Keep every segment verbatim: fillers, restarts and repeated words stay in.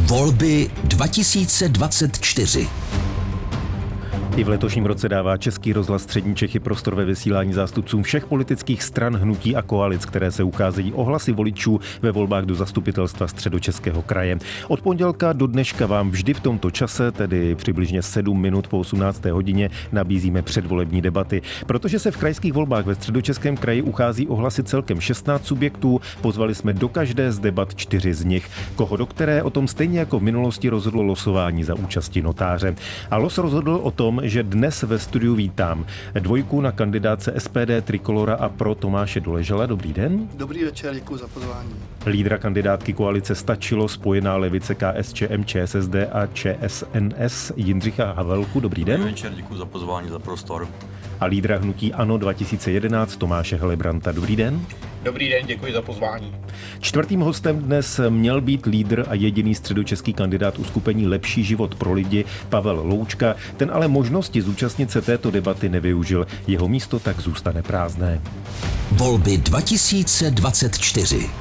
Volby dva tisíce dvacet čtyři. I v letošním roce dává Český rozhlas Střední Čechy prostor ve vysílání zástupcům všech politických stran, hnutí a koalic, které se ucházejí o hlasy voličů ve volbách do zastupitelstva Středočeského kraje. Od pondělka do dneška vám vždy v tomto čase, tedy přibližně sedm minut po osmnácté hodině, nabízíme předvolební debaty. Protože se v krajských volbách ve Středočeském kraji uchází o hlasy celkem šestnáct subjektů, pozvali jsme do každé z debat čtyři z nich. Koho do které, o tom stejně jako v minulosti rozhodlo losování za účasti notáře. A los rozhodl o tom, že dnes ve studiu vítám dvojku na kandidáce S P D, Trikolora a Pro Tomáše Doležala. Dobrý den. Dobrý večer, děkuji za pozvání. Lídra kandidátky koalice Stačilo, Spojená levice K S Č M, Č S S D a Č S N S Jindřicha Havelku. Dobrý den. Dobrý večer, děkuji za pozvání, za prostor. A lídra hnutí ANO dva tisíce jedenáct Tomáše Helebranta. Dobrý den. Dobrý den, děkuji za pozvání. Čtvrtým hostem dnes měl být lídr a jediný středočeský kandidát uskupení Lepší život pro lidi Pavel Loučka. Ten ale možnosti zúčastnit se této debaty nevyužil. Jeho místo tak zůstane prázdné. Volby dva tisíce dvacet čtyři.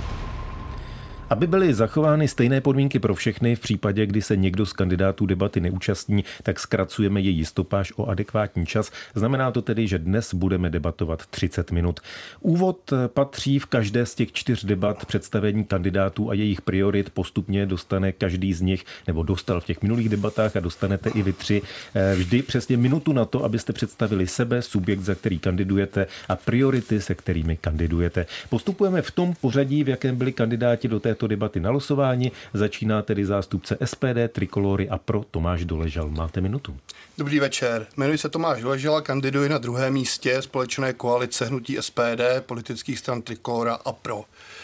Aby byly zachovány stejné podmínky pro všechny v případě, kdy se někdo z kandidátů debaty neúčastní, tak zkracujeme její stopáž o adekvátní čas. Znamená to tedy, že dnes budeme debatovat třicet minut. Úvod patří v každé z těch čtyř debat představení kandidátů a jejich priorit. Postupně dostane každý z nich, nebo dostal v těch minulých debatách a dostanete i vy tři, vždy přesně minutu na to, abyste představili sebe, subjekt, za který kandidujete a priority, se kterými kandidujete. Postupujeme v tom pořadí, v jakém byli kandidáti do této debaty na losování. Začíná tedy zástupce S P D, Trikolory a Pro Tomáš Doležal. Máte minutu. Dobrý večer. Jmenuji se Tomáš Doležal a kandiduji na druhém místě společné koalice hnutí S P D, politických stran Trikolora a Pro.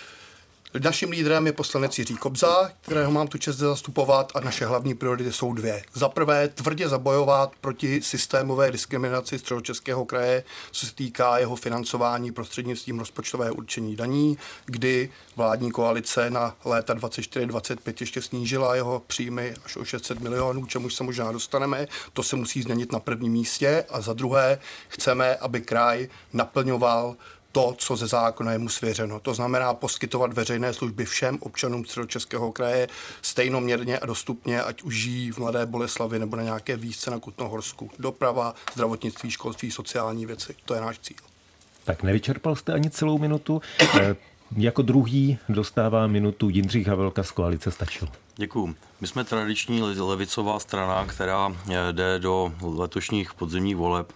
Naším lídrem je poslanec Jiří Kobza, kterého mám tu čest zastupovat, a naše hlavní priority jsou dvě. Za prvé tvrdě zabojovat proti systémové diskriminaci Středočeského kraje, co se týká jeho financování prostřednictvím rozpočtového určení daní, kdy vládní koalice na léta dvacet čtyři dvacet pět ještě snížila jeho příjmy až o šest set milionů, čemuž se možná dostaneme. To se musí změnit na prvním místě. A za druhé chceme, aby kraj naplňoval to, co ze zákona je mu svěřeno. To znamená poskytovat veřejné služby všem občanům Středočeského kraje stejnoměrně a dostupně, ať už žijí v Mladé Boleslavi nebo na nějaké výšce na Kutnohorsku. Doprava, zdravotnictví, školství, sociální věci. To je náš cíl. Tak nevyčerpal jste ani celou minutu. Jako druhý dostává minutu Jindřich Havelka z koalice Stačilo. Děkuju. My jsme tradiční levicová strana, která jde do letošních podzimních voleb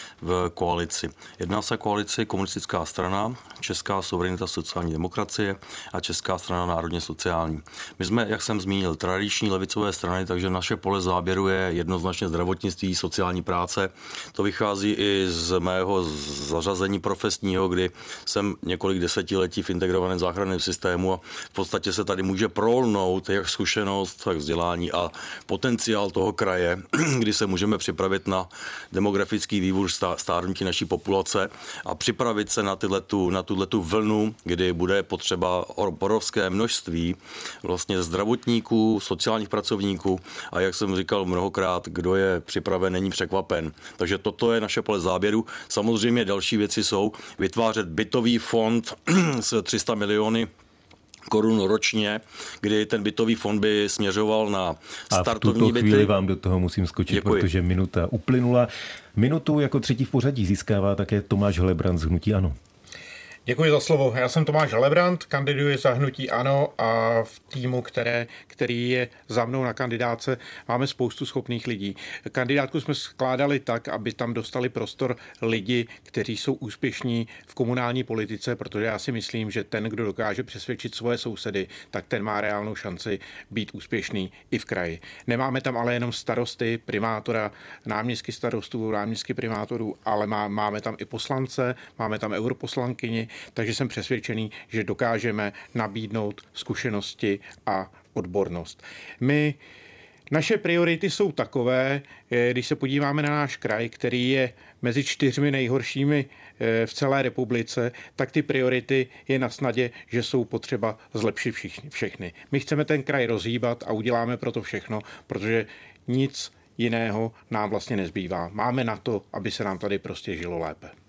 v koalici. Jedná se koalici Komunistická strana, Česká suverenita sociální demokracie a Česká strana národně sociální. My jsme, jak jsem zmínil, tradiční levicové strany, takže naše pole záběru je jednoznačně zdravotnictví, sociální práce. To vychází i z mého zařazení profesního, kdy jsem několik desetiletí v integrovaném záchranném systému a v podstatě se tady může prolnout jak zkušenost, tak vzdělání a potenciál toho kraje, kdy se můžeme připravit na demografický vývoj stárnutí naší populace a připravit se na tyhletu, na tuhletu vlnu, kdy bude potřeba obrovské množství vlastně zdravotníků, sociálních pracovníků a jak jsem říkal mnohokrát, kdo je připraven, není překvapen. Takže toto je naše pole záběru. Samozřejmě další věci jsou vytvářet bytový fond s tři sta miliony korun ročně, kdy ten bytový fond by směřoval na startovní byty. A v tuto chvíli vám do toho musím skočit, Děkuji. Protože minuta uplynula. Minutu jako třetí v pořadí získává také Tomáš Helebrant z hnutí ANO. Děkuji za slovo. Já jsem Tomáš Helebrant, kandiduji za hnutí ANO a v týmu, které, který je za mnou na kandidáce, máme spoustu schopných lidí. Kandidátku jsme skládali tak, aby tam dostali prostor lidi, kteří jsou úspěšní v komunální politice, protože já si myslím, že ten, kdo dokáže přesvědčit svoje sousedy, tak ten má reálnou šanci být úspěšný i v kraji. Nemáme tam ale jenom starosty, primátora, náměstky starostů, náměstky primátorů, ale má, máme tam i poslance, máme tam europoslankyni, takže jsem přesvědčený, že dokážeme nabídnout zkušenosti a odbornost. My, naše priority jsou takové, když se podíváme na náš kraj, který je mezi čtyřmi nejhoršími v celé republice, tak ty priority je na snadě, že jsou potřeba zlepšit všechny. My chceme ten kraj rozhýbat a uděláme proto všechno, protože nic jiného nám vlastně nezbývá. Máme na to, aby se nám tady prostě žilo lépe.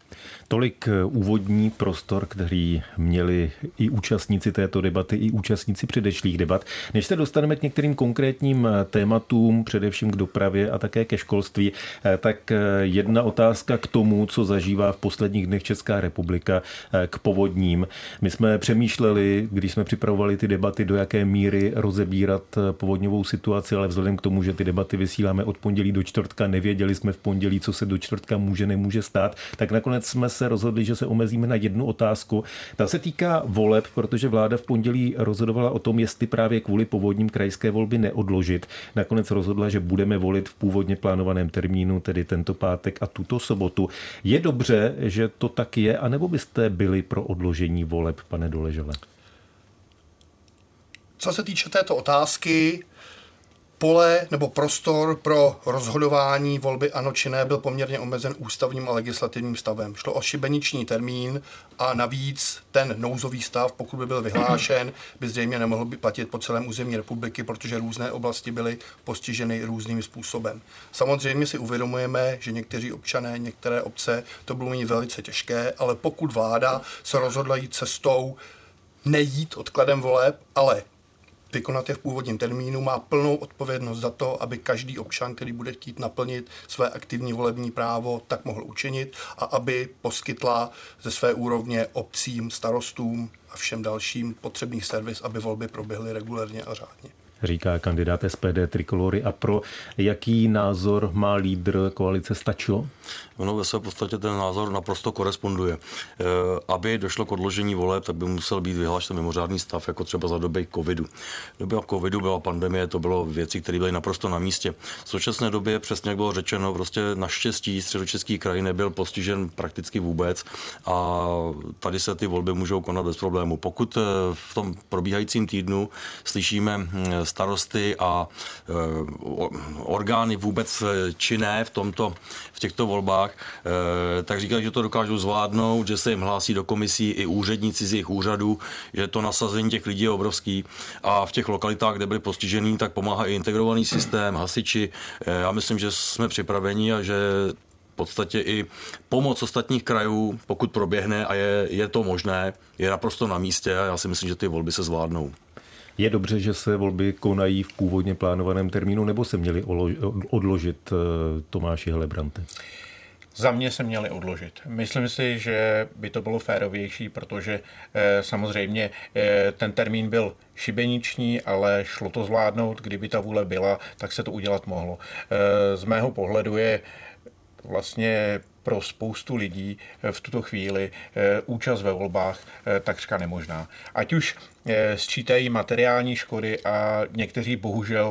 Tolik úvodní prostor, který měli i účastníci této debaty, i účastníci předešlých debat. Než se dostaneme k některým konkrétním tématům, především k dopravě a také ke školství, tak jedna otázka k tomu, co zažívá v posledních dnech Česká republika k povodním. My jsme přemýšleli, když jsme připravovali ty debaty, do jaké míry rozebírat povodňovou situaci, ale vzhledem k tomu, že ty debaty vysíláme od pondělí do čtvrtka, nevěděli jsme v pondělí, co se do čtvrtka může, nemůže stát, tak nakonec jsme se rozhodli, že se omezíme na jednu otázku. Ta se týká voleb, protože vláda v pondělí rozhodovala o tom, jestli právě kvůli povodním krajské volby neodložit. Nakonec rozhodla, že budeme volit v původně plánovaném termínu, tedy tento pátek a tuto sobotu. Je dobře, že to tak je, anebo byste byli pro odložení voleb, pane Doležale? Co se týče této otázky, pole nebo prostor pro rozhodování volby ano či ne byl poměrně omezen ústavním a legislativním stavem. Šlo o šibeniční termín a navíc ten nouzový stav, pokud by byl vyhlášen, by zřejmě nemohl by platit po celém území republiky, protože různé oblasti byly postiženy různým způsobem. Samozřejmě si uvědomujeme, že někteří občané, některé obce to budou mít velice těžké, ale pokud vláda se rozhodla jít cestou nejít odkladem voleb, ale vykonat je v původním termínu, má plnou odpovědnost za to, aby každý občan, který bude chtít naplnit své aktivní volební právo, tak mohl učinit a aby poskytla ze své úrovně obcím, starostům a všem dalším potřebný servis, aby volby proběhly regulérně a řádně. Říká kandidát S P D Trikolory. A pro jaký názor má lídr koalice Stačilo? Ono ve své podstatě ten názor naprosto koresponduje. E, aby došlo k odložení voleb, tak by musel být vyhlášen mimořádný stav, jako třeba za doby covidu. Doba covidu byla pandemie, to bylo věci, které byly naprosto na místě. V současné době, přesně jak bylo řečeno, prostě naštěstí Středočeský kraj nebyl postižen prakticky vůbec a tady se ty volby můžou konat bez problému. Pokud v tom probíhajícím týdnu slyšíme starosty a e, orgány vůbec činné v tomto, v těchto volbách, e, tak říkají, že to dokážou zvládnout, že se jim hlásí do komisí i úředníci z jejich úřadů, že to nasazení těch lidí je obrovský a v těch lokalitách, kde byli postižený, tak pomáhá i integrovaný systém, hasiči. E, já myslím, že jsme připraveni a že v podstatě i pomoc ostatních krajů, pokud proběhne a je, je to možné, je naprosto na místě a já si myslím, že ty volby se zvládnou. Je dobře, že se volby konají v původně plánovaném termínu, nebo se měli odložit, Tomáši Helebrante? Za mě se měli odložit. Myslím si, že by to bylo férovější, protože eh, samozřejmě eh, ten termín byl šibeniční, ale šlo to zvládnout. Kdyby ta vůle byla, tak se to udělat mohlo. Eh, z mého pohledu je vlastně pro spoustu lidí v tuto chvíli účast ve volbách takřka nemožná. Ať už sčítají materiální škody a někteří bohužel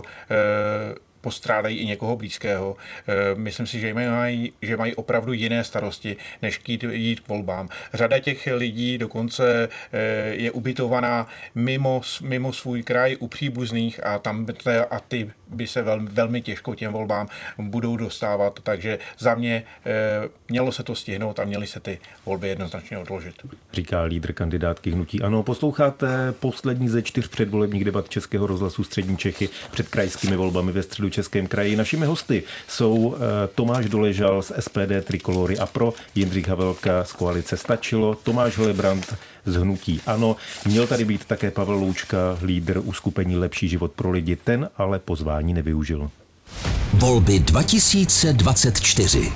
postrádají i někoho blízkého. Myslím si, že mají, že mají opravdu jiné starosti, než jít, jít k volbám. Řada těch lidí dokonce je ubytovaná mimo, mimo svůj kraj u příbuzných a tam a ty by se velmi, velmi těžko těm volbám budou dostávat. Takže za mě mělo se to stihnout a měly se ty volby jednoznačně odložit. Říká lídr kandidátky hnutí ANO. Posloucháte poslední ze čtyř předvolebních debat Českého rozhlasu Střední Čechy před krajskými volbami ve Středočeském kraji. Našimi hosty jsou Tomáš Doležal z S P D Trikolory a pro Jindřich Havelka z koalice Stačilo, Tomáš Helebrant z hnutí ANO. Měl tady být také Pavel Loučka, lídr uskupení Lepší život pro lidi, ten ale pozvání nevyužil. Volby dva tisíce dvacet čtyři.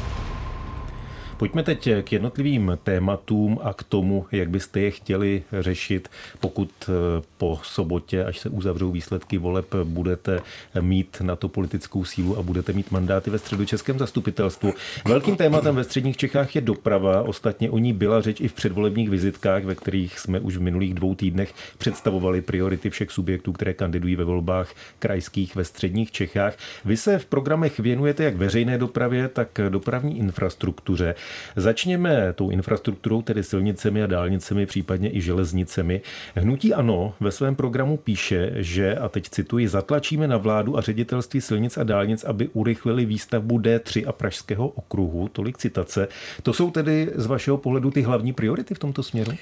Pojďme teď k jednotlivým tématům a k tomu, jak byste je chtěli řešit, pokud po sobotě, až se uzavřou výsledky voleb, budete mít na to politickou sílu a budete mít mandáty ve Středočeském zastupitelstvu. Velkým tématem ve středních Čechách je doprava. Ostatně o ní byla řeč i v předvolebních vizitkách, ve kterých jsme už v minulých dvou týdnech představovali priority všech subjektů, které kandidují ve volbách krajských ve středních Čechách. Vy se v programech věnujete jak veřejné dopravě, tak dopravní infrastruktuře. Začněme tou infrastrukturou, tedy silnicemi a dálnicemi, případně i železnicemi. Hnutí ANO ve svém programu píše, že, a teď cituji, zatlačíme na vládu a ředitelství silnic a dálnic, aby urychlili výstavbu D tři a Pražského okruhu. Tolik citace. To jsou tedy z vašeho pohledu ty hlavní priority v tomto směru?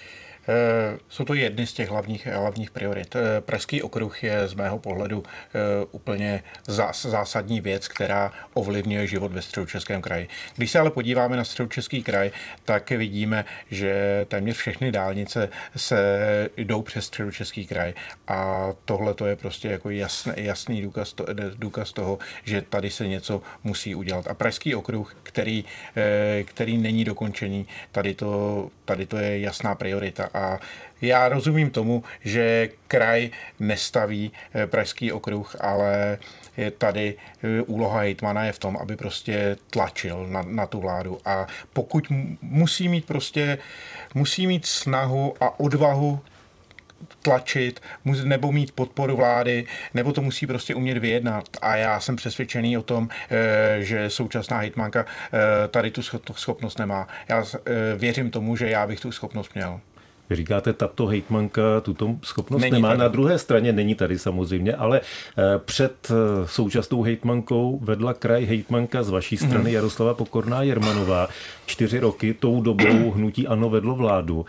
Jsou to jedny z těch hlavních, hlavních priorit. Pražský okruh je z mého pohledu úplně zásadní věc, která ovlivňuje život ve Středočeském kraji. Když se ale podíváme na Středočeský kraj, tak vidíme, že téměř všechny dálnice se jdou přes Středočeský kraj. A tohle to je prostě jako jasný, jasný důkaz, to, důkaz toho, že tady se něco musí udělat. A Pražský okruh, který, který není dokončený, tady to, tady to je jasná priorita. A já rozumím tomu, že kraj nestaví Pražský okruh, ale tady úloha hejtmana je v tom, aby prostě tlačil na, na tu vládu. A pokud musí mít prostě, musí mít snahu a odvahu tlačit, nebo mít podporu vlády, nebo to musí prostě umět vyjednat. A já jsem přesvědčený o tom, že současná hejtmanka tady tu schopnost nemá. Já věřím tomu, že já bych tu schopnost měl. Vy říkáte, tato hejtmanka tuto schopnost není nemá. tady. Na druhé straně není tady samozřejmě, ale před současnou hejtmankou vedla kraj hejtmanka z vaší strany Jaroslava Pokorná Jermanová. Čtyři roky tou dobou hnutí ANO vedlo vládu.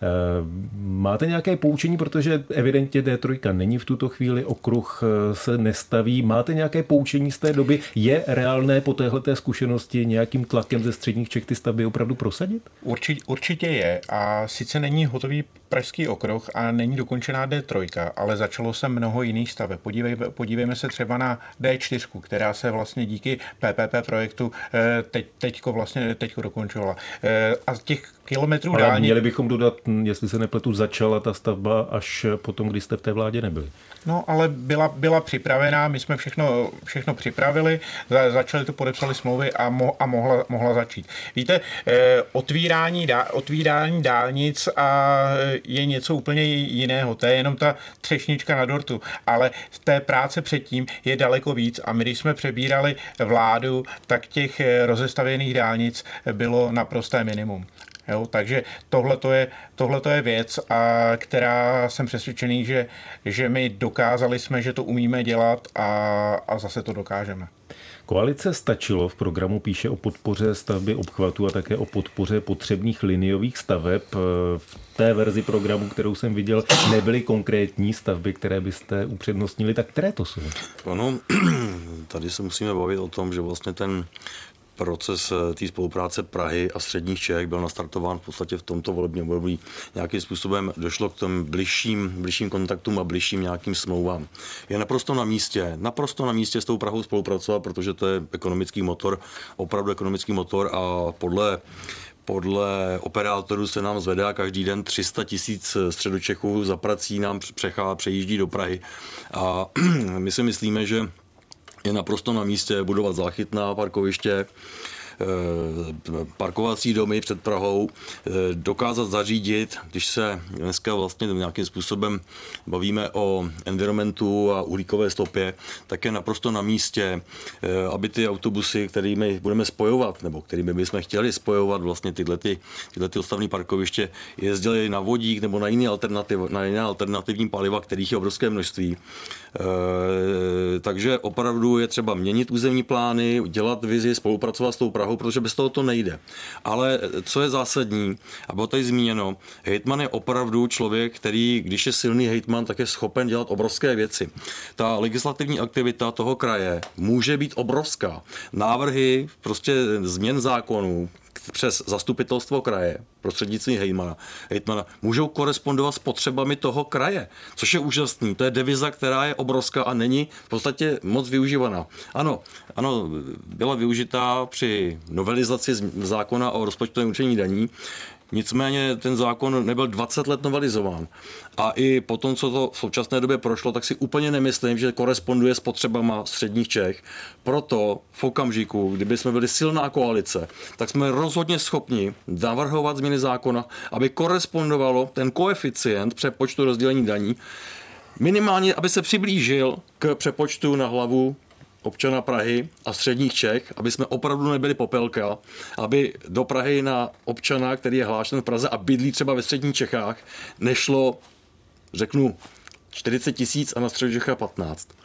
Máte nějaké poučení, protože evidentně D tři není v tuto chvíli, okruh se nestaví. Máte nějaké poučení z té doby? Je reálné po téhleté zkušenosti nějakým tlakem ze středních Čech ty stavby opravdu prosadit? Určitě, určitě je. A sice není hotový Pražský okruh a není dokončená D tři, ale začalo se mnoho jiných staveb. Podívejme, podívejme se třeba na D čtyři, která se vlastně díky P P P projektu teď, teďko vlastně teďko dokončovala. A z těch kilometrů ale dálnic... měli bychom dodat, jestli se nepletu, začala ta stavba až potom, když jste v té vládě nebyli. No, ale byla, byla připravená, my jsme všechno, všechno připravili, za, začali to, podepsali smlouvy a, mo, a mohla, mohla začít. Víte, eh, otvírání, dá, otvírání dálnic a je něco úplně jiného. To je jenom ta třešnička na dortu, ale z té práce předtím je daleko víc a my, když jsme přebírali vládu, tak těch rozestavěných dálnic bylo naprosté minimum. Jo, takže tohle je, tohleto je věc, a která jsem přesvědčený, že, že my dokázali jsme, že to umíme dělat a, a zase to dokážeme. Koalice Stačilo v programu píše o podpoře stavby obchvatu a také o podpoře potřebných liniových staveb. V té verzi programu, kterou jsem viděl, nebyly konkrétní stavby, které byste upřednostnili. Tak které to jsou? Ano, tady se musíme bavit o tom, že vlastně ten proces té spolupráce Prahy a středních Čech byl nastartován v podstatě v tomto volebním období. Nějakým způsobem došlo k těm bližším, bližším kontaktům a bližším nějakým smlouvám. Je naprosto na místě, naprosto na místě s tou Prahou spolupracovat, protože to je ekonomický motor, opravdu ekonomický motor a podle Podle operátorů se nám zvedá každý den tři sta tisíc Středočechů za prací nám přechá, přejíždí do Prahy. A my si myslíme, že je naprosto na místě budovat záchytná parkoviště, parkovací domy před Prahou, dokázat zařídit, když se dneska vlastně nějakým způsobem bavíme o environmentu a uhlíkové stopě, tak je naprosto na místě, aby ty autobusy, kterými budeme spojovat, nebo kterými bychom chtěli spojovat vlastně tyhle, ty, tyhle ty odstavné parkoviště, jezdily na vodík nebo na jiné alternativ, na jiné alternativní paliva, kterých je obrovské množství. Takže opravdu je třeba měnit územní plány, dělat vizi, spolupracovat s tou Prahou, protože bez toho to nejde. Ale co je zásadní, a bylo tady zmíněno, hejtman je opravdu člověk, který, když je silný hejtman, tak je schopen dělat obrovské věci. Ta legislativní aktivita toho kraje může být obrovská. Návrhy, prostě změn zákonů přes zastupitelstvo kraje, prostřednictvím hejtmana, hejtmana, můžou korespondovat s potřebami toho kraje, což je úžasný. To je deviza, která je obrovská a není v podstatě moc využívaná. Ano, ano, byla využitá při novelizaci zákona o rozpočtovém určení daní, nicméně ten zákon nebyl dvacet let novelizován. A i po tom, co to v současné době prošlo, tak si úplně nemyslím, že koresponduje s potřebama středních Čech. Proto v okamžiku, kdyby jsme byli silná koalice, tak jsme rozhodně schopni navrhovat změny zákona, aby korespondovalo ten koeficient přepočtu rozdělení daní, minimálně, aby se přiblížil k přepočtu na hlavu občana Prahy a středních Čech, aby jsme opravdu nebyli popelka, aby do Prahy na občana, který je hlášen v Praze a bydlí třeba ve středních Čechách, nešlo, řeknu, čtyřicet tisíc a na Středočechách patnáct.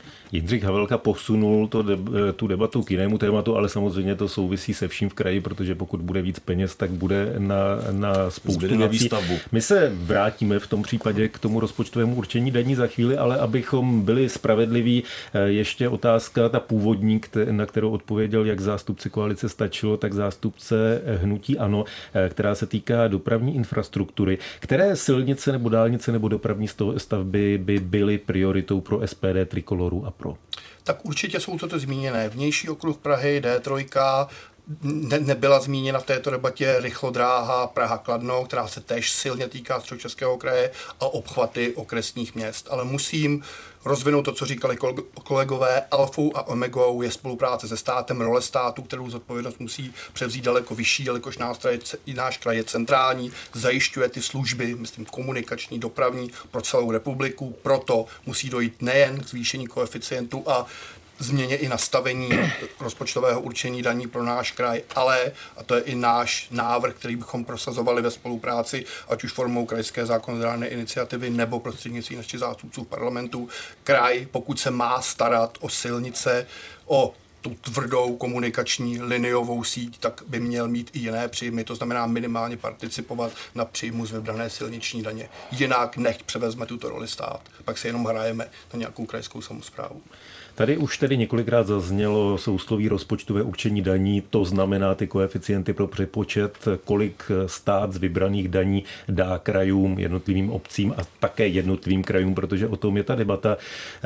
Jindřich Havelka posunul to, tu debatu k jinému tématu, ale samozřejmě to souvisí se vším v kraji, protože pokud bude víc peněz, tak bude na, na spoustu věcí. My se vrátíme v tom případě k tomu rozpočtovému určení daní za chvíli, ale abychom byli spravedliví, ještě otázka ta původní, na kterou odpověděl jak zástupce koalice Stačilo, tak zástupce hnutí ANO, která se týká dopravní infrastruktury. Které silnice nebo dálnice nebo dopravní stavby by byly prioritou pro S P D, Trikoloru a Pro? Tak určitě jsou toto zmíněné. Vnější okruh Prahy, D tři, ne, nebyla zmíněna v této debatě rychlodráha Praha-Kladno, která se též silně týká Středočeského kraje, a obchvaty okresních měst. Ale musím rozvinout to, co říkali kolegové. Alfou a omegou je spolupráce se státem, role státu, kterou zodpovědnost musí převzít daleko vyšší, jelikož náš kraj, náš kraj je centrální, zajišťuje ty služby, myslím komunikační, dopravní pro celou republiku, proto musí dojít nejen k zvýšení koeficientu a změně i nastavení rozpočtového určení daní pro náš kraj, ale, a to je i náš návrh, který bychom prosazovali ve spolupráci, ať už formou krajské zákonodárné iniciativy nebo prostřednictvím našich zástupců v parlamentu, kraj, pokud se má starat o silnice, o tu tvrdou komunikační liniovou síť, tak by měl mít i jiné příjmy, to znamená minimálně participovat na příjmu z vybrané silniční daně. Jinak nechť převezme tuto roli stát, pak se jenom hrajeme na nějakou krajskou samosprávu. Tady už tedy několikrát zaznělo sousloví rozpočtové určení daní, to znamená ty koeficienty pro přepočet, kolik stát z vybraných daní dá krajům, jednotlivým obcím a také jednotlivým krajům, protože o tom je ta debata.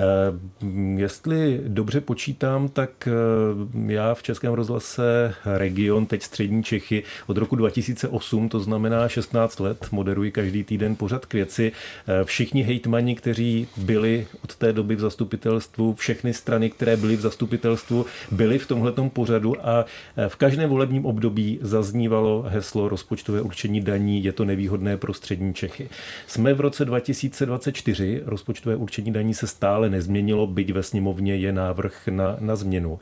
Jestli dobře počítám, tak já v Českém rozhlase Region, teď Střední Čechy, od roku dva tisíce osm, to znamená šestnáct let, moderuji každý týden pořad k věci. Všichni hejtmani, kteří byli od té doby v zastupitelstvu, všechny strany, které byly v zastupitelstvu, byly v tomhletom pořadu a v každém volebním období zaznívalo heslo rozpočtové určení daní, je to nevýhodné pro Střední Čechy. Jsme v roce dva tisíce dvacet čtyři, rozpočtové určení daní se stále nezměnilo, byť ve sněmovně je návrh na, na změnu.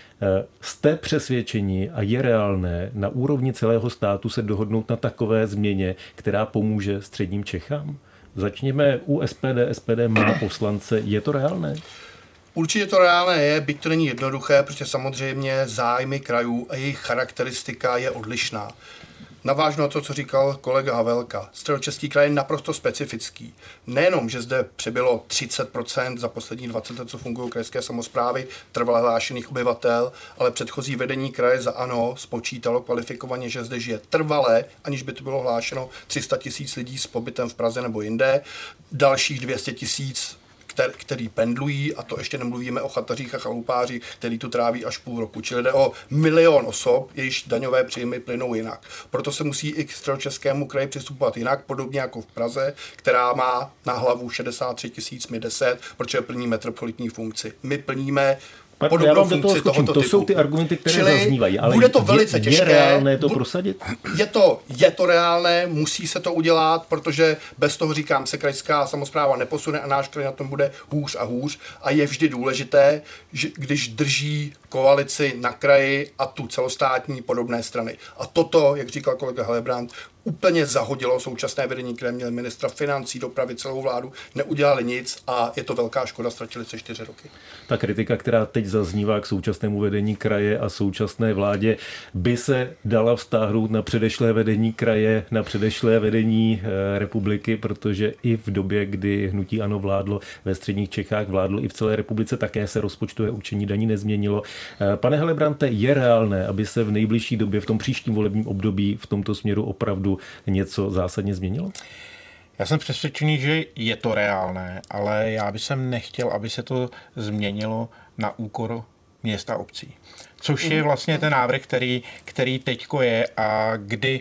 Jste přesvědčení a je reálné na úrovni celého státu se dohodnout na takové změně, která pomůže Středním Čechám? Začněme u S P D. S P D má poslance. Je to reálné? Určitě to reálné je, byť to není jednoduché, protože samozřejmě zájmy krajů a jejich charakteristika je odlišná. Navážu na to, co říkal kolega Havelka. Středočeský kraj je naprosto specifický. Nejenom, že zde přibylo třicet procent za poslední dvacet let, co fungují krajské samosprávy, trvale hlášených obyvatel, ale předchozí vedení kraje za ANO spočítalo kvalifikovaně, že zde žije trvale, aniž by to bylo hlášeno, tři sta tisíc lidí s pobytem v Praze nebo jinde, dalších dvě stě tisíc který pendlují, a to ještě nemluvíme o chatařích a chalupáři, který tu tráví až půl roku. Čili jde o milion osob, jejichž daňové příjmy plynou jinak. Proto se musí i k Středočeskému kraji přistupovat jinak, podobně jako v Praze, která má na hlavu šedesát tři tisíc, my deset, protože plní metropolitní funkci. My plníme Já vám do toho skočím. To typu. Jsou ty argumenty, které Čili zaznívají, ale bude to velice je, těžké. Je reálné to prosadit? Je to, je to reálné, musí se to udělat, protože bez toho, říkám, se krajská samospráva neposune a náš kraj na tom bude hůř a hůř. A je vždy důležité, že když drží koalici na kraji a tu celostátní podobné strany. A toto, jak říkal kolega Helebrant, úplně zahodilo současné vedení, které měli ministra financí, dopravy, celou vládu, neudělali nic a je to velká škoda, ztratili se čtyři roky. Ta kritika, která teď zaznívá k současnému vedení kraje a současné vládě, by se dala vztáhnout na předešlé vedení kraje, na předešlé vedení republiky, protože i v době, kdy hnutí ANO vládlo ve středních Čechách, vládlo i v celé republice, také se rozpočtové určení daní nezměnilo. Pane Helebrante, je reálné, aby se v nejbližší době, v tom příštím volebním období v tomto směru opravdu něco zásadně změnilo? Já jsem přesvědčený, že je to reálné, ale já bych nechtěl, aby se to změnilo na úkor města obcí. Což je vlastně ten návrh, který, který teďko je a kdy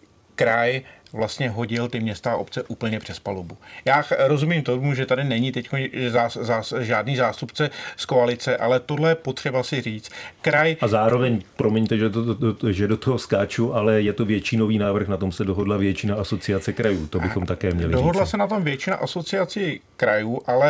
kraj vlastně hodil ty města a obce úplně přes palubu. Já rozumím tomu, že tady není teď zás, zás, žádný zástupce z koalice, ale tohle je potřeba si říct. Kraj... A zároveň, promiňte, že, to, to, že do toho skáču, ale je to většinový návrh, na tom se dohodla většina asociace krajů. To bychom také měli Dohodla říct. se na tom většina asociací krajů, ale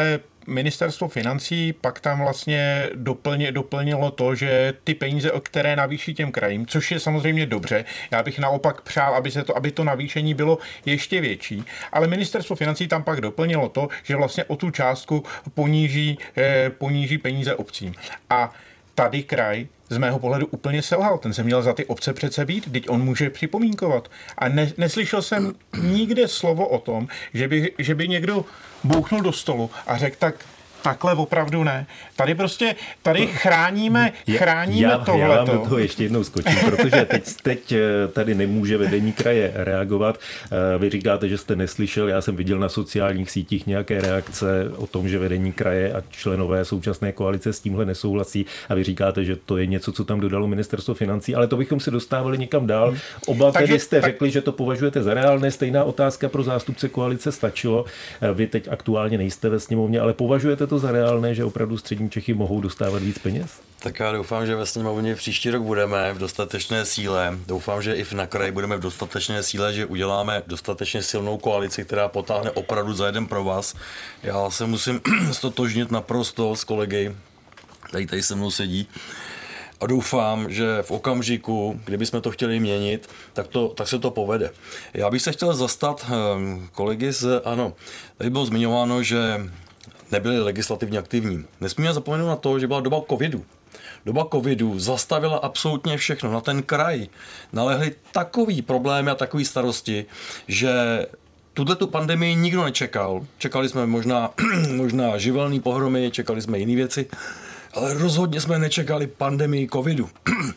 ministerstvo financí pak tam vlastně doplně, doplnilo to, že ty peníze, o které navýší těm krajím, což je samozřejmě dobře. Já bych naopak přál, aby, se to, aby to navýšení bylo ještě větší, ale ministerstvo financí tam pak doplnilo to, že vlastně o tu částku poníží, eh, poníží peníze obcím. A tady kraj z mého pohledu úplně selhal. Ten se měl za ty obce přece být, teď on může připomínkovat. A ne, neslyšel jsem nikde slovo o tom, že by, že by někdo bouchnul do stolu a řekl tak, takhle opravdu ne. Tady prostě, tady chráníme, chráníme já, tohleto. Já vám do toho ještě jednou skočím, protože teď, teď tady nemůže vedení kraje reagovat. Vy říkáte, že jste neslyšel, já jsem viděl na sociálních sítích nějaké reakce o tom, že vedení kraje a členové současné koalice s tímhle nesouhlasí a vy říkáte, že to je něco, co tam dodalo ministerstvo financí, ale to bychom se dostávali někam dál. Oba Takže, tedy jste tak... řekli, že to považujete za reálné. Stejná otázka pro zástupce koalice stačilo. Vy teď aktuálně nejste ve sněmovně, ale považujete to za reálné, že opravdu střední Čechy mohou dostávat víc peněz? Tak já doufám, že ve sněmovně příští rok budeme v dostatečné síle. Doufám, že i na kraji budeme v dostatečné síle, že uděláme dostatečně silnou koalici, která potáhne opravdu za jeden pro vás. Já se musím stotožnit naprosto s kolegy, tady tady se mnou sedí. A doufám, že v okamžiku, kdybychom to chtěli měnit, tak, to, tak se to povede. Já bych se chtěl zastat kolegy z ANO. Tady bylo zmiňováno, že nebyli legislativně aktivní. Nesmíme zapomenout na to, že byla doba covidu. Doba covidu zastavila absolutně všechno. Na ten kraj nalehly takový problémy a takový starosti, že tuto pandemii nikdo nečekal. Čekali jsme možná, možná živelný pohromy, čekali jsme jiné věci, ale rozhodně jsme nečekali pandemii covidu.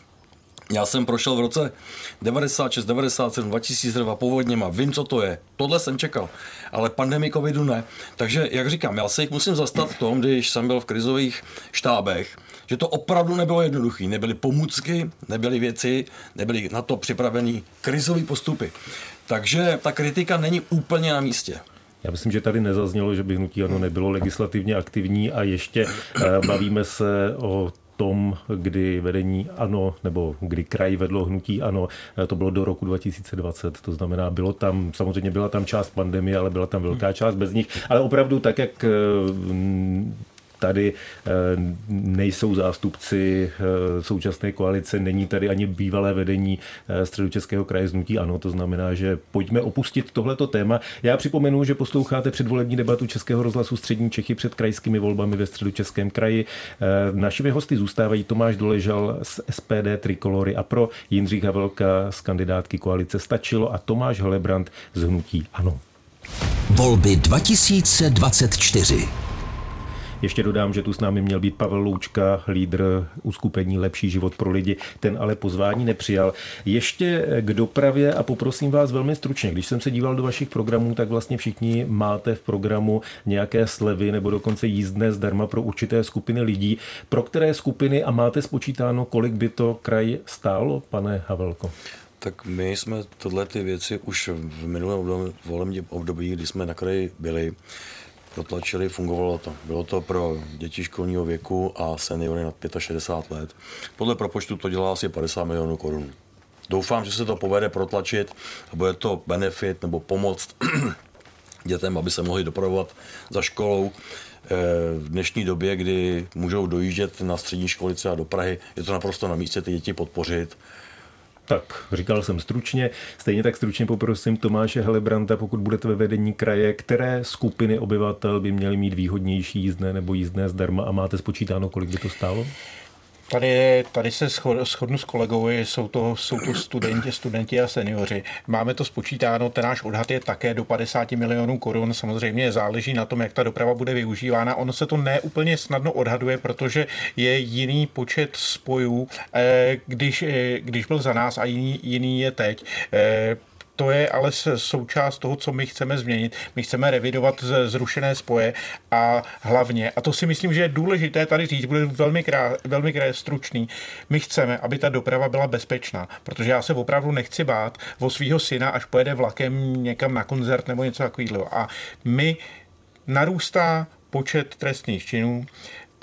Já jsem prošel v roce devadesát šest, devadesát sedm, dva tisíce dva povodněma, vím, co to je. Tohle jsem čekal, ale pandemii covidu ne. Takže, jak říkám, já se jich musím zastat v tom, když jsem byl v krizových štábech, že to opravdu nebylo jednoduché. Nebyly pomůcky, nebyly věci, nebyly na to připravený krizové postupy. Takže ta kritika není úplně na místě. Já myslím, že tady nezaznělo, že by hnutí ANO nebylo legislativně aktivní a ještě bavíme se o tom, kdy vedení ANO, nebo kdy kraj vedlo hnutí ANO, to bylo do roku dva tisíce dvacet, to znamená, bylo tam, samozřejmě byla tam část pandemie, ale byla tam velká část bez nich, ale opravdu tak, jak tady nejsou zástupci současné koalice, není tady ani bývalé vedení Středočeského kraje z hnutí ANO, to znamená, že pojďme opustit tohleto téma. Já připomenu, že posloucháte předvolební debatu Českého rozhlasu Střední Čechy před krajskými volbami ve Středočeském kraji. Našimi hosty zůstávají Tomáš Doležal z S P D Trikolory a pro Jindřich Havelka z kandidátky koalice Stačilo a Tomáš Helebrant z hnutí ANO. Volby dva tisíce dvacet čtyři. Ještě dodám, že tu s námi měl být Pavel Loučka, lídr uskupení Lepší život pro lidi, ten ale pozvání nepřijal. Ještě k dopravě a poprosím vás velmi stručně. Když jsem se díval do vašich programů, tak vlastně všichni máte v programu nějaké slevy nebo dokonce jízdné zdarma pro určité skupiny lidí. Pro které skupiny a máte spočítáno, kolik by to kraj stálo, pane Havelko? Tak my jsme tohle ty věci už v minulém volebním období, kdy jsme na kraji byli, protlačili, fungovalo to. Bylo to pro děti školního věku a seniory nad šedesát pět let. Podle propočtu to dělá asi padesát milionů korun. Doufám, že se to povede protlačit a bude to benefit nebo pomoc dětem, aby se mohli dopravovat za školou. V dnešní době, kdy můžou dojíždět na střední školy třeba do Prahy, je to naprosto na místě ty děti podpořit. Tak, říkal jsem stručně. Stejně tak stručně poprosím Tomáše Helebranta, pokud budete ve vedení kraje, které skupiny obyvatel by měly mít výhodnější jízdné nebo jízdné zdarma a máte spočítáno, kolik by to stálo? Tady, tady se shodnu s kolegou, jsou to, jsou to studenti, studenti a seniori. Máme to spočítáno, ten náš odhad je také do padesát milionů korun. Samozřejmě záleží na tom, jak ta doprava bude využívána. Ono se to neúplně snadno odhaduje, protože je jiný počet spojů, když, když byl za nás a jiný, jiný je teď. To je ale součást toho, co my chceme změnit. My chceme revidovat zrušené spoje a hlavně, a to si myslím, že je důležité tady říct, bude velmi, krá, velmi krá, stručný, my chceme, aby ta doprava byla bezpečná, protože já se opravdu nechci bát o svýho syna, až pojede vlakem někam na koncert nebo něco takového. A my narůstá počet trestných činů,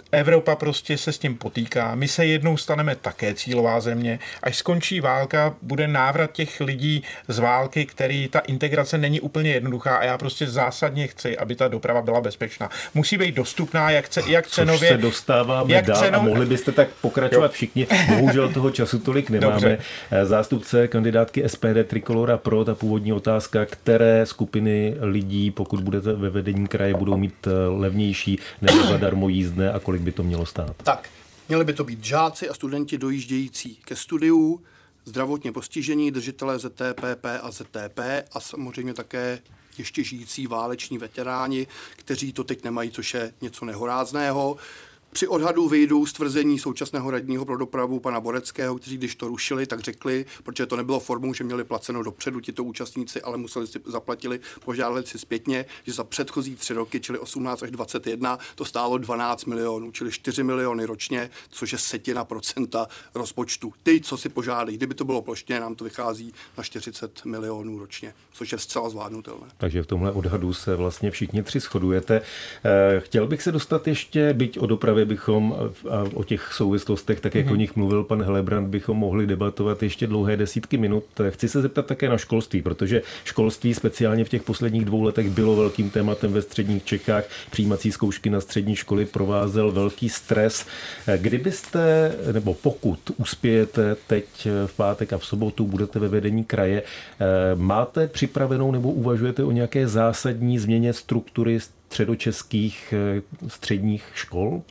Evropa prostě se s tím potýká. My se jednou staneme také cílová země. Až skončí válka, bude návrat těch lidí z války, který ta integrace není úplně jednoduchá a já prostě zásadně chci, aby ta doprava byla bezpečná. Musí být dostupná, jak, ce, jak cenově... Což se dostáváme jak dál cenov... a mohli byste tak pokračovat jo. všichni. Bohužel toho času tolik nemáme. Dobře. Zástupce kandidátky S P D Trikolora Pro, ta původní otázka, které skupiny lidí, pokud budete ve vedení kraje, budou mít levnější nebo zadarmo jízdné a kolik by to mělo stát? Tak, měli by to být žáci a studenti dojíždějící ke studiu, zdravotně postižení, držitelé Z T P P a Z T P a samozřejmě také ještě žijící váleční veteráni, kteří to teď nemají, což je něco nehorázného. Při odhadu vyjdou z tvrzení současného radního pro dopravu pana Boreckého, kteří když to rušili, tak řekli, protože to nebylo formou, že měli placeno dopředu tito účastníci, ale museli si zaplatili, požádali si zpětně, že za předchozí tři roky, čili osmnáct až dvacet jedna, to stálo dvanáct milionů, čili čtyři miliony ročně, což je setina procenta rozpočtu. Ty, co si požádají, kdyby to bylo plošně, nám to vychází na čtyřicet milionů ročně, což je zcela zvládnutelné. Takže v tomhle odhadu se vlastně všichni tři shodujete. Chtěl bych se dostat ještě, byť o dopravě bychom a o těch souvislostech, tak jak mm-hmm. o nich mluvil pan Helebrant, bychom mohli debatovat ještě dlouhé desítky minut. Chci se zeptat také na školství, protože školství speciálně v těch posledních dvou letech bylo velkým tématem ve středních Čechách. Přijímací zkoušky na střední školy provázel velký stres. Kdybyste, nebo pokud uspějete teď v pátek a v sobotu, budete ve vedení kraje, máte připravenou nebo uvažujete o nějaké zásadní změně struktury středočeských středních škol?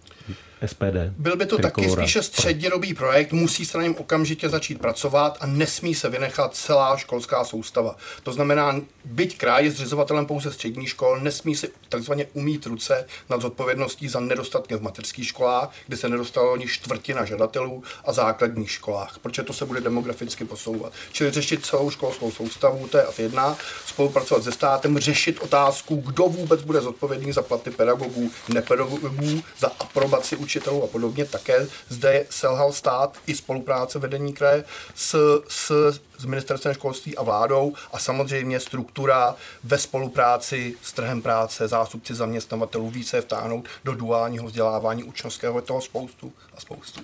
S P D. Byl by to Trikolora. Taky spíše střednědobý projekt, musí se na něm okamžitě začít pracovat a nesmí se vynechat celá školská soustava. To znamená, byť kraj je zřizovatelem pouze středních škol, nesmí si takzvaně umýt ruce nad zodpovědností za nedostatky v mateřských školách, kde se nedostalo ani čtvrtina žadatelů, a základních školách, protože to se bude demograficky posouvat. Čili řešit celou školskou soustavu, to je jedna, spolupracovat se státem, řešit otázku, kdo vůbec bude zodpovědný za platy pedagogů, nepedagogů, za aprobaci učitelů a podobně. Také zde selhal stát i spolupráce vedení kraje s, s, s ministerstvem školství a vládou a samozřejmě struktura ve spolupráci s trhem práce, zástupci zaměstnavatelů více vtáhnout do duálního vzdělávání učňovského, je toho spoustu a spoustu.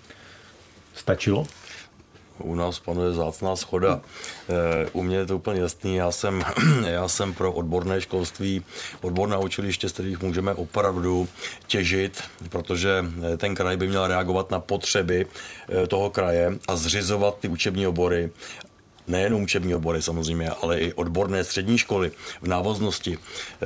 Stačilo? U nás panuje vzácná shoda. U mě je to úplně jasný. Já jsem, já jsem pro odborné školství, odborná učiliště, z kterých můžeme opravdu těžit, protože ten kraj by měl reagovat na potřeby toho kraje a zřizovat ty učební obory. Nejen učební obory samozřejmě, ale i odborné střední školy v návaznosti.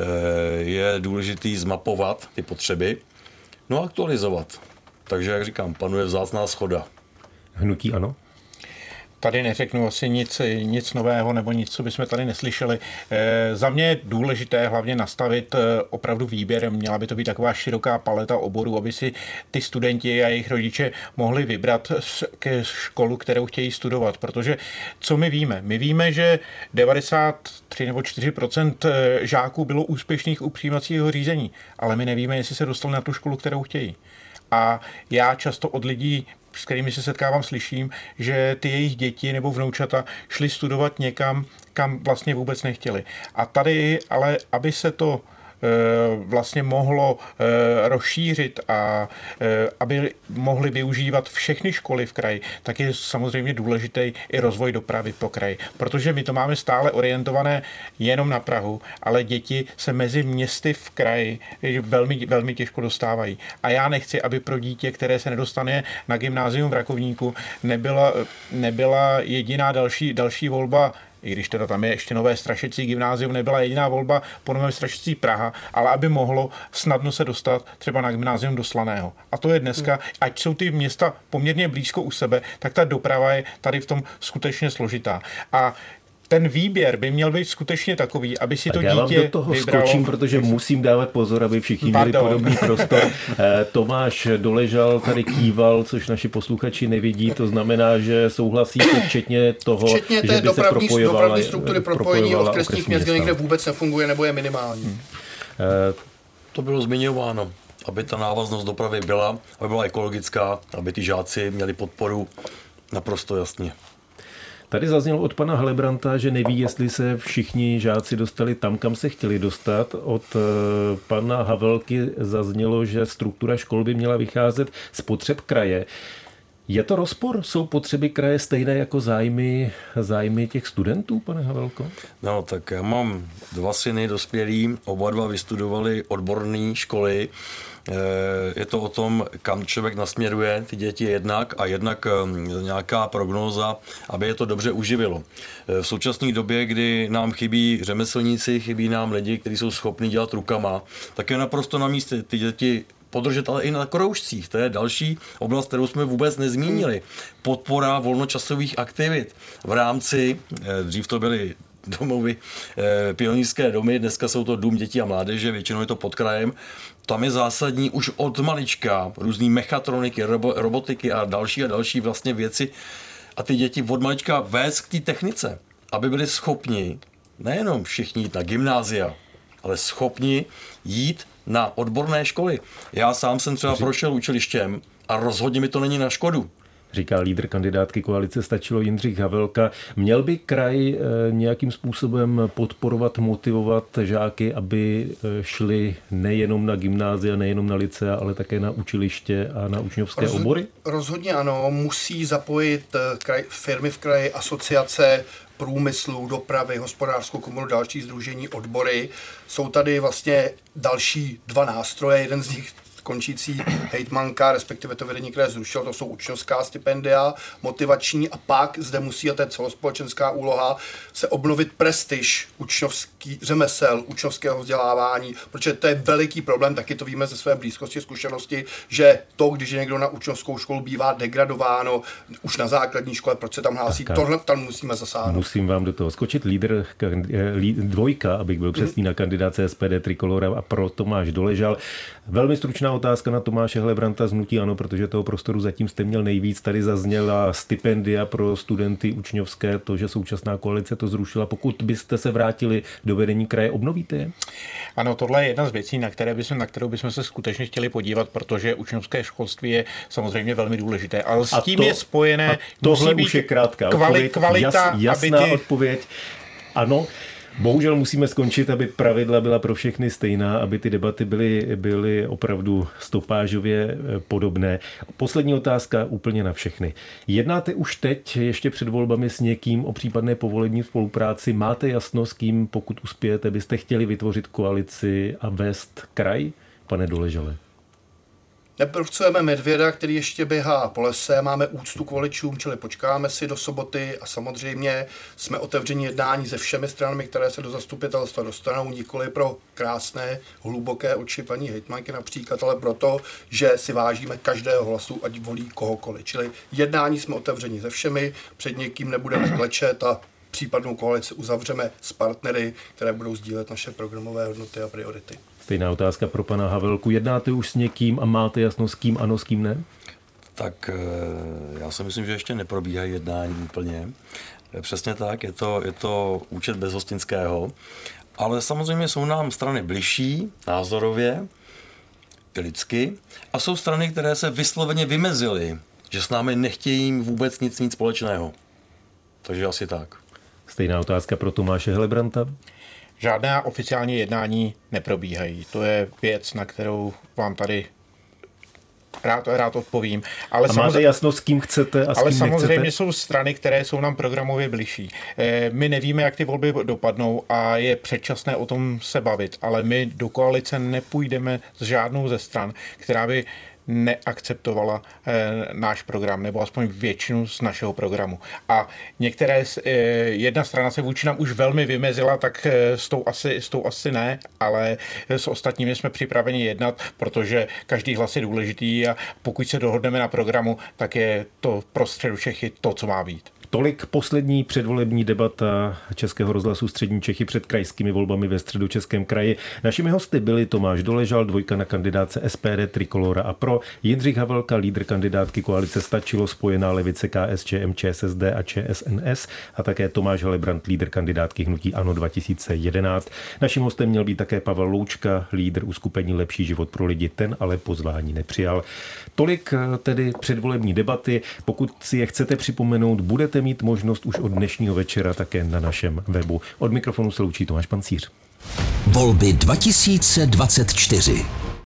Je důležitý zmapovat ty potřeby, no a aktualizovat. Takže, jak říkám, panuje vzácná shoda. Hnutí ano? Tady neřeknu asi nic, nic nového nebo nic, co bychom tady neslyšeli. E, za mě je důležité hlavně nastavit opravdu výběr. Měla by to být taková široká paleta oborů, aby si ty studenti a jejich rodiče mohli vybrat ke školu, kterou chtějí studovat. Protože co my víme? My víme, že devadesát tři nebo čtyři procent žáků bylo úspěšných u přijímacího řízení, ale my nevíme, jestli se dostali na tu školu, kterou chtějí. A já často od lidí, s kterými se setkávám, slyším, že ty jejich děti nebo vnoučata šly studovat někam, kam vlastně vůbec nechtěli. A tady, ale aby se to vlastně mohlo rozšířit a aby mohli využívat všechny školy v kraji, tak je samozřejmě důležitý i rozvoj dopravy po kraji. Protože my to máme stále orientované jenom na Prahu, ale děti se mezi městy v kraji velmi, velmi těžko dostávají. A já nechci, aby pro dítě, které se nedostane na gymnázium v Rakovníku, nebyla, nebyla jediná další, další volba, i když teda tam je ještě Nové Strašecí gymnázium, nebyla jediná volba po Nové Strašecí Praha, ale aby mohlo snadno se dostat třeba na gymnázium do Slaného. A to je dneska, ať jsou ty města poměrně blízko u sebe, tak ta doprava je tady v tom skutečně složitá. A ten výběr by měl být skutečně takový, aby si tak to dítě já vám do toho vybralo. Skočím, protože musím dávat pozor, aby všichni Pardon. měli podobný prostor. Tomáš Doležal tady kýval, což naši posluchači nevidí, to znamená, že souhlasíte včetně toho, včetně že by se propojovala dopravní struktury propojení okresních měst, kde někde vůbec nefunguje nebo je minimální. Hmm. To bylo zmiňováno, aby ta návaznost dopravy byla, aby byla ekologická, aby ty žáci měli podporu naprosto jasně. Tady zaznělo od pana Helebranta, že neví, jestli se všichni žáci dostali tam, kam se chtěli dostat. Od pana Havelky zaznělo, že struktura škol by měla vycházet z potřeb kraje. Je to rozpor? Jsou potřeby kraje stejné jako zájmy, zájmy těch studentů, pane Havelko? No, tak já mám dva syny dospělí, oba dva vystudovali odborné školy. Je to o tom, kam člověk nasměruje ty děti jednak a jednak nějaká prognóza, aby je to dobře uživilo. V současné době, kdy nám chybí řemeslníci, chybí nám lidi, kteří jsou schopni dělat rukama, tak je naprosto na místě ty děti podržet, ale i na kroužcích. To je další oblast, kterou jsme vůbec nezmínili. Podpora volnočasových aktivit v rámci, dřív to byly domovy, pionýrské domy, dneska jsou to dům dětí a mládeže, většinou je to pod krajem. Tam je zásadní už od malička různý mechatroniky, robo, robotiky a další a další vlastně věci a ty děti od malička vést k té technice, aby byli schopni nejenom všichni jít na gymnázia, ale schopni jít na odborné školy. Já sám jsem třeba prošel učilištěm a rozhodně mi to není na škodu. Říká lídr kandidátky koalice Stačilo Jindřich Havelka. Měl by kraj nějakým způsobem podporovat, motivovat žáky, aby šli nejenom na gymnázia, nejenom na lycea, ale také na učiliště a na učňovské Rozhod, obory? Rozhodně ano, musí zapojit kraj, firmy v kraji, asociace průmyslu, dopravy, hospodářskou komoru, další sdružení, odbory. Jsou tady vlastně další dva nástroje, jeden z nich končící hejtmanka, respektive to vedení kraje zrušilo, to jsou učňovská stipendia, motivační a pak zde musí, a to je celospolečenská úloha, se obnovit prestiž učňovský řemesel, učňovského vzdělávání, protože to je veliký problém, taky to víme ze své blízkosti, zkušenosti, že to, když je někdo na učňovskou školu, bývá degradováno už na základní škole, proč se tam hlásí, tak, tohle tam musíme zasáhnout. Musím vám do toho skočit. Lídr dvojka, abych byl přesný, na kandidáce S P D Trikolora a pro Tomáš Doležal. Velmi stručná otázka na Tomáše Helebranta z hnutí ANO, protože toho prostoru zatím jste měl nejvíc. Tady zazněla stipendia pro studenty učňovské, to, že současná koalice to zrušila. Pokud byste se vrátili do vedení kraje, obnovíte je? Ano, tohle je jedna z věcí, na, které bychom, na kterou bychom se skutečně chtěli podívat, protože učňovské školství je samozřejmě velmi důležité. Ale s tím to, je spojené, tohle už je krátká kvali, kvalita, jas, jasná aby ty... odpověď. Ano. Bohužel musíme skončit, aby pravidla byla pro všechny stejná, aby ty debaty byly, byly opravdu stopážově podobné. Poslední otázka úplně na všechny. Jednáte už teď, ještě před volbami, s někým o případné povolební spolupráci? Máte jasno, s kým, pokud uspějete, byste chtěli vytvořit koalici a vést kraj, pane Doležale? Nepracujeme medvěda, který ještě běhá po lese, máme úctu k voličům, čili počkáme si do soboty a samozřejmě jsme otevřeni jednání se všemi stranami, které se do zastupitelstva dostanou, nikoli pro krásné, hluboké oči paní hejtmanky například, ale proto, že si vážíme každého hlasu, ať volí kohokoliv. Čili jednání jsme otevřeni se všemi, před někým nebudeme klečet a případnou koalici uzavřeme s partnery, které budou sdílet naše programové hodnoty a priority. Stejná otázka pro pana Havelku. Jednáte už s někým a máte jasno, s kým ano, s kým ne? Tak já si myslím, že ještě neprobíhají jednání úplně. Přesně tak, je to, je to účet bez hostinského. Ale samozřejmě jsou nám strany bližší názorově, lidsky, a jsou strany, které se vysloveně vymezily, že s námi nechtějí vůbec nic nic společného. Takže asi tak. Stejná otázka pro Tomáše Helebranta. Žádná oficiální jednání neprobíhají. To je věc, na kterou vám tady rád, rád odpovím. Ale a máte jasno, s kým chcete a s ale kým samozřejmě nechcete? Jsou strany, které jsou nám programově bližší. My nevíme, jak ty volby dopadnou a je předčasné o tom se bavit, ale my do koalice nepůjdeme s žádnou ze stran, která by neakceptovala eh, náš program, nebo aspoň většinu z našeho programu. A některé, eh, jedna strana se vůči nám už velmi vymezila, tak eh, s, tou asi, s tou asi ne, ale s ostatními jsme připraveni jednat, protože každý hlas je důležitý a pokud se dohodneme na programu, tak je to pro Středočechy to, co má být. Tolik poslední předvolební debata Českého rozhlasu Střední Čechy před krajskými volbami ve Středočeském kraji. Našimi hosty byli Tomáš Doležal, dvojka na kandidáce S P D Trikolora a Pro, Jindřich Havelka, lídr kandidátky koalice Stačilo, spojená levice K S Č M, Č S S D a Č S N S a také Tomáš Helebrant, lídr kandidátky hnutí ANO dva tisíce jedenáct. Naším hostem měl být také Pavel Loučka, lídr uskupení Lepší život pro lidi, ten ale pozvání nepřijal. Tolik tedy předvolební debaty. Pokud si je chcete připomenout, budete budete mít možnost už od dnešního večera také na našem webu. Od mikrofonu se loučí Tomáš Pancíř. Volby dva tisíce dvacet čtyři.